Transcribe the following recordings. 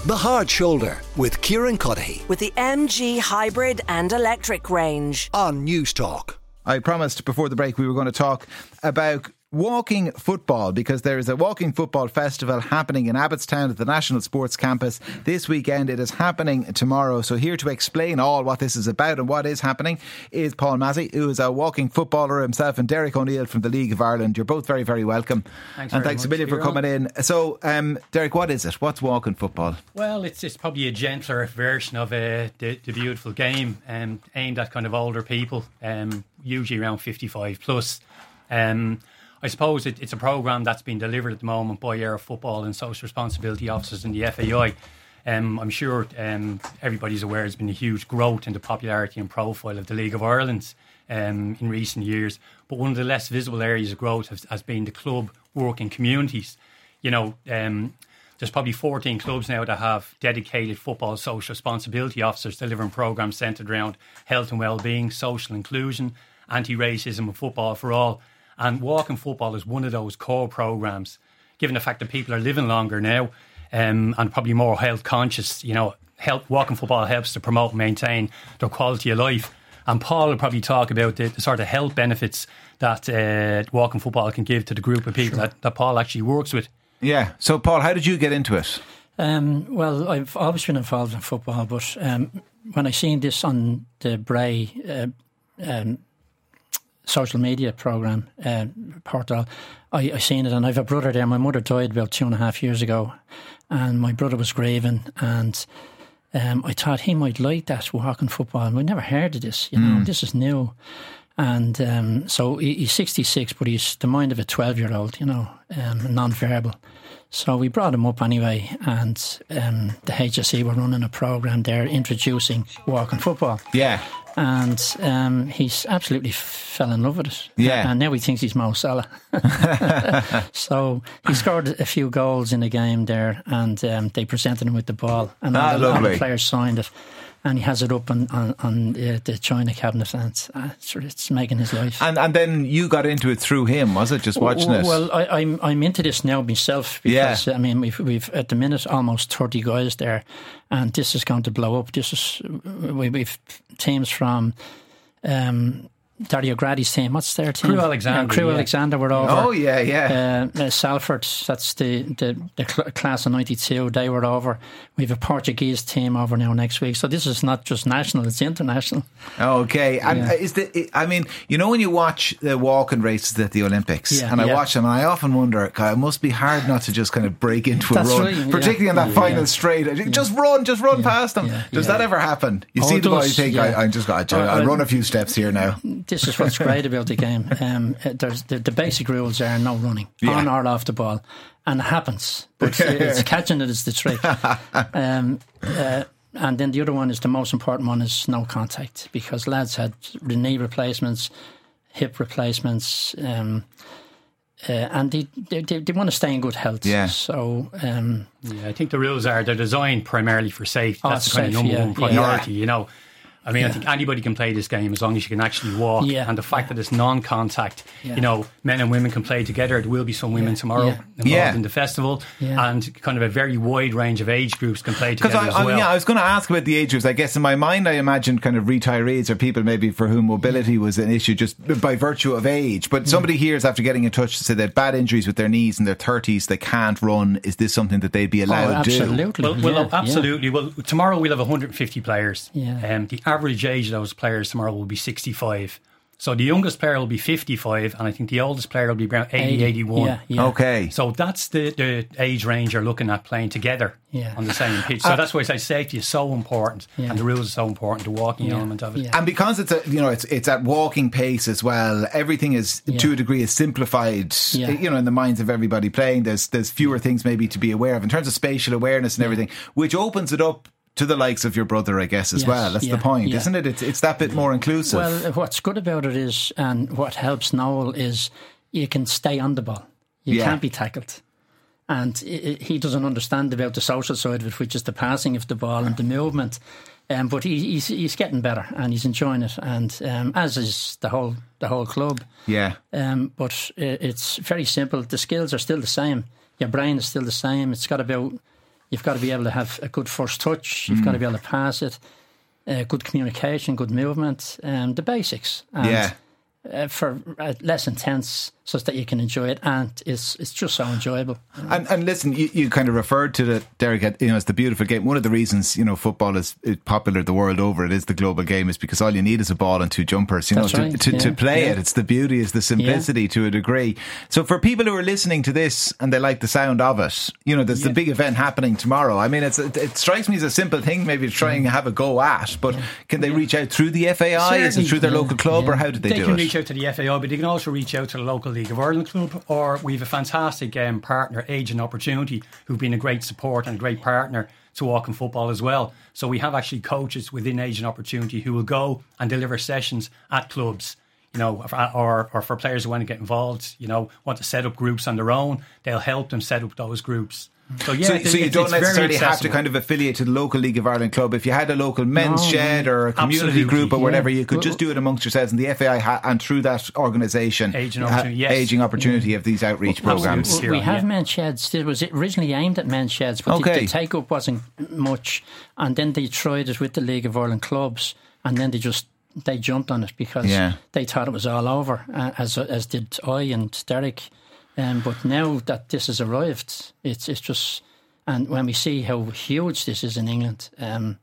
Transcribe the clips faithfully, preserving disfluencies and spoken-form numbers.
The Hard Shoulder with Kieran Cuddihy with the M G hybrid and electric range on News Talk. I promised before the break we were going to talk about walking football, because there is a walking football festival happening in Abbottstown at the National Sports Campus this weekend. It is happening tomorrow. So here to explain all what this is about and what is happening is Paul Massey, who is a walking footballer himself, and Derek O'Neill from the League of Ireland. You're both very, very welcome. Thanks and very thanks much a million for coming in. So, um, Derek, what is it? What's walking football? Well, it's it's probably a gentler version of uh, the, the beautiful game, um, aimed at kind of older people, um, usually around fifty-five plus. Um, I suppose it, it's a programme that's been delivered at the moment by our football and social responsibility officers in the F A I. Um, I'm sure um, everybody's aware there's been a huge growth in the popularity and profile of the League of Ireland um, in recent years. But one of the less visible areas of growth has, has been the club work in communities. You know, um, there's probably fourteen clubs now that have dedicated football social responsibility officers delivering programmes centred around health and well-being, social inclusion, anti-racism and football for all. And walking football is one of those core programmes, given the fact that people are living longer now um, and probably more health conscious. You know, health, walking football helps to promote and maintain their quality of life. And Paul will probably talk about the, the sort of health benefits that uh, walking football can give to the group of people sure. that, that Paul actually works with. Yeah. So, Paul, how did you get into it? Um, well, I've always been involved in football, but um, when I seen this on the Bray uh, um, social media programme uh, portal, I, I seen it, and I have a brother there. My mother died about two and a half years ago, and my brother was grieving, and um, I thought he might like that walking football, and we never heard of this. You know, mm. this is new, and um, so he, he's sixty-six, but he's the mind of a twelve-year-old. You know, um, non-verbal. So we brought him up anyway, and um, the H S E were running a programme there introducing walking football. Yeah. And um, he's absolutely f- fell in love with it. Yeah. And now he thinks he's Mo Salah. So he scored a few goals in the game there, and um, they presented him with the ball. And ah, all, the, all lovely. the players signed it. And he has it up on, on, on uh, the China cabinet, and it's, uh, it's, it's making his life. And and then you got into it through him, was it? Just watching well, it? Well, I, I'm I'm into this now myself, because yeah. I mean we've we've at the minute almost thirty guys there, and this is going to blow up. This is we, we've teams from um, Dario Gradi's team. What's their team? Crew Alexander. Uh, Crew yeah. Alexander were over. Oh yeah, yeah. Uh, uh, Salford, that's the the, the cl- class of ninety-two. They were over. We have a Portuguese team over now next week. So this is not just national; it's international. Okay, and yeah. is the? I mean, you know, when you watch the walking races at the Olympics, yeah, and I yeah. watch them, and I often wonder, God, it must be hard not to just kind of break into a That's run, right, particularly yeah. on that yeah. final straight. Just yeah. run, just run yeah. past them. Yeah. Does yeah. that ever happen? You oh, see the boy, does, think, yeah. I, I just got, I'll, I'll run a few steps here now. This is what's great about the game. Um, there's the, the basic rules are no running yeah. on or off the ball, and it happens, but it's catching it is the trick. Um, uh, and then the other one is the most important one is no contact, because lads had knee replacements, hip replacements, um, uh, and they, they they want to stay in good health. Yeah. So um, yeah, I think the rules are they're designed primarily for safety. Oh, That's the kind safe, of number yeah, one priority. yeah. You know. I mean, yeah. I think anybody can play this game as long as you can actually walk. Yeah. And the fact yeah. that it's non-contact, yeah. you know, men and women can play together. There will be some women yeah. tomorrow yeah. involved yeah. in the festival. Yeah. And kind of a very wide range of age groups can play together Because I, as I, well. yeah, I was going to ask about the age groups. I guess in my mind, I imagined kind of retirees or people maybe for whom mobility was an issue just by virtue of age. But somebody hears after getting in touch to say they had bad injuries with their knees in their thirties, they can't run. Is this something that they'd be allowed oh, to do? absolutely. Well, well yeah, absolutely. Yeah. Well, tomorrow we'll have one hundred fifty players. Yeah. Um, the average age of those players tomorrow will be sixty-five. So the youngest player will be fifty-five, and I think the oldest player will be around eighty, eighty, eighty-one. Yeah, yeah. Okay. So that's the, the age range you're looking at playing together yeah. on the same pitch. So uh, that's why I say safety is so important, yeah. and the rules are so important, the walking yeah. element of it. Yeah. And because it's a, you know, it's it's at walking pace as well. Everything is yeah. to a degree is simplified. Yeah. You know, in the minds of everybody playing. There's there's fewer things maybe to be aware of in terms of spatial awareness and yeah. everything, which opens it up to the likes of your brother, I guess, as yes, well. That's yeah, the point, yeah. isn't it? It's it's that bit more inclusive. Well, what's good about it is, and what helps Noel is, you can stay on the ball. You yeah. can't be tackled. And it, it, he doesn't understand about the social side of it, which is the passing of the ball and the movement. Um, but he, he's he's getting better and he's enjoying it, and um, as is the whole the whole club. Yeah. Um, but it, it's very simple. The skills are still the same. Your brain is still the same. It's got about You've got to be able to have a good first touch. You've mm. got to be able to pass it. Uh, good communication, good movement, um, the basics. And yeah. Uh, for uh, less intense, so that you can enjoy it, and it's it's just so enjoyable. You know? And and listen, you, you kind of referred to the Derek, you know, it's the beautiful game. One of the reasons, you know, football is popular the world over. It is the global game, is because all you need is a ball and two jumpers. You That's know, right. to, to, yeah. to play yeah. it. It's the beauty, is the simplicity yeah. to a degree. So for people who are listening to this and they like the sound of it, you know, there's yeah. the big event happening tomorrow. I mean, it's it, it strikes me as a simple thing, maybe to try and have a go at. But yeah. can they yeah. reach out through the F A I? Certainly. Is it through their yeah. local club, yeah. or how did they, they do it? They can reach out to the F A I, but they can also reach out to the local League of Ireland club, or we have a fantastic um, partner, Agent Opportunity, who've been a great support and a great partner to Walking Football as well. So we have actually coaches within Agent Opportunity who will go and deliver sessions at clubs, you know, or, or for players who want to get involved, you know, want to set up groups on their own, they'll help them set up those groups. So, yeah, so, it, so you it, don't it's necessarily very have to kind of affiliate to the local League of Ireland club. If you had a local men's no, shed or a community absolutely. group or whatever, yeah. you could just do it amongst yourselves, and the F A I ha- and through that organisation, Aging Opportunity, yes. Aging Opportunity yeah. of these outreach well, programmes. We, we have yeah. men's sheds. It was originally aimed at men's sheds, but okay. the, the take up wasn't much, and then they tried it with the League of Ireland clubs, and then they just they jumped on it because yeah. they thought it was all over, uh, as as did I and Derek. Um, but now that this has arrived, it's it's just. And when we see how huge this is in England, um,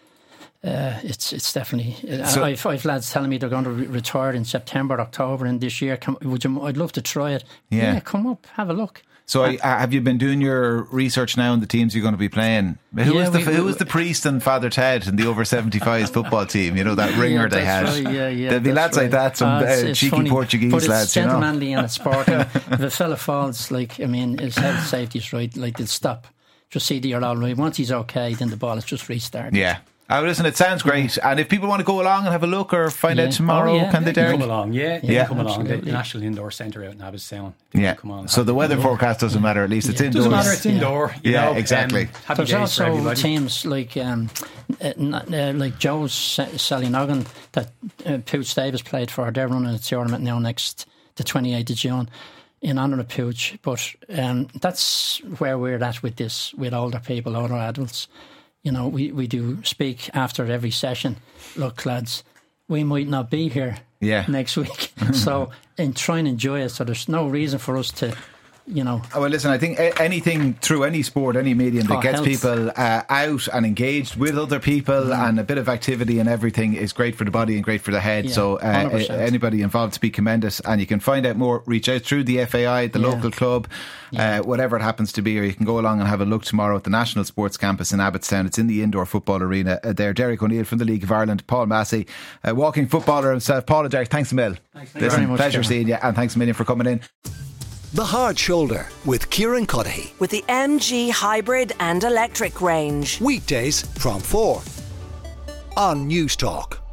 uh, it's it's definitely. So, I've, I've lads telling me they're going to re- retire in September, October, and this year. Come, would you? I'd love to try it. Yeah, yeah come up, have a look. So, uh, I, have you been doing your research now on the teams you're going to be playing? Who yeah, was the we, who we, was the priest and Father Ted in the over seventy-fives football team? You know, that ringer yeah, they had. Right, yeah, yeah, There'd be lads right. like that, some uh, it's, uh, it's cheeky funny, Portuguese but it's lads. gentlemanly You know? and it's sporting. If a fella falls, like I mean, his health safety's right. Like they'll stop. Just see that you're all right. Once he's okay, then the ball is just restarted. Yeah. Oh, listen, it sounds great. And if people want to go along and have a look or find yeah. out tomorrow, oh, yeah. can they, They Derek? come along, yeah. Yeah, yeah come along. The, absolutely. the National Indoor Centre out in Abbottstown. Yeah. Come on. So the weather forecast doesn't matter, at least it's yeah. indoors. Doesn't matter, it's indoor. You yeah, know, exactly. Um, happy There's days also for everybody. teams like um, uh, uh, like Joe's Sally Noggin that uh, Pooch Davis played for. They're running a tournament now next the twenty-eighth of June in honour of Pooch. But um, that's where we're at with this, with older people, older adults. You know, we, we do speak after every session. Look, lads, we might not be here yeah. next week. So, and try and enjoy it. So there's no reason for us to, you know. Oh, well, listen, I think anything through any sport, any medium that oh, gets health. people uh, out and engaged with other people mm. and a bit of activity and everything is great for the body and great for the head. Yeah, so uh, anybody involved to be commended, and you can find out more, reach out through the F A I, the yeah. local club, yeah. uh, whatever it happens to be, or you can go along and have a look tomorrow at the National Sports Campus in Abbottstown. It's in the indoor football arena uh, there. Derek O'Neill from the League of Ireland, Paul Massey, uh, walking footballer himself. Paul and Derek, thanks a mil. Thanks, listen, very much, pleasure Kieran. seeing you, and thanks a million for coming in. The Hard Shoulder with Kieran Cuddihy. With the M G hybrid and electric range. Weekdays from four on News Talk.